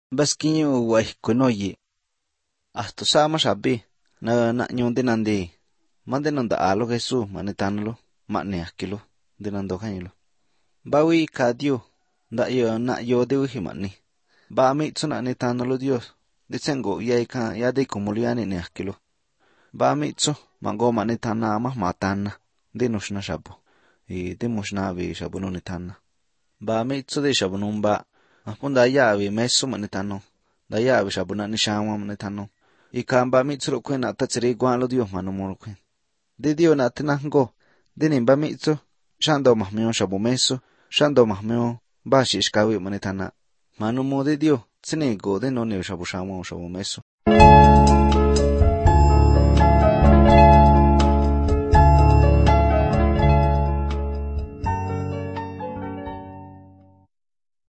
Baskiñu guay kunoyi. Hasta sama shabi. Na nyonde nande. Mande nanda alo Jesús manetanlo. Mane akilo. De nando kanyilo. Bawi ka Dios. Na yo de uji mani. Ba mitsu na netanlo Dios. Disengo ya ika ya de kumuliani ne akilo. Ba mitsu mango manetana ama matana. De nushna shabu. De mushna vi shabu no netana. Ba mitsu de shabu numba. Apunda ya vi mesu manetano. Da ya vi shabu na nishama manetano. Ika ba mitsu lo kwen na tatsiri guan lo Dios manu mo lo kwen. De Dios na tenango. De nimba mitsu. Shando mahmeo shabu mesu. Shando mahmeo ba shi ishkawi manetana. Manu mo de Dios. Tsine go de no ne shabu shamo shabu mesu.